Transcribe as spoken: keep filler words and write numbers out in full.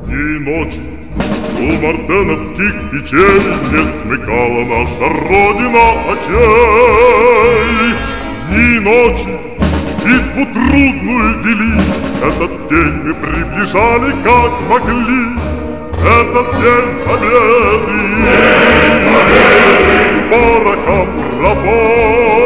Дни и ночи у мартеновских печей не смыкала наша Родина очей. Дни и ночи битву трудную вели, этот день мы приближали как могли. Этот день победы, день победы, порохом работ.